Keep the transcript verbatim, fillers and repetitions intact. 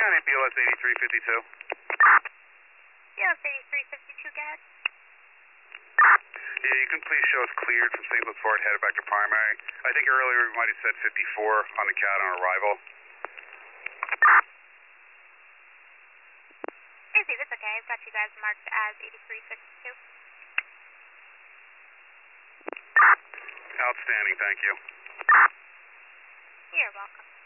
County, B L S eighty-three fifty-two. B L S eighty-three fifty-two, go ahead. Yeah, you can please show us cleared from Saint Louis Ford, headed back to primary. I think earlier we might have said fifty-four on the cat on arrival. Easy, that's okay. I've got you guys marked as eighty-three fifty-two. Outstanding, thank you. You're welcome.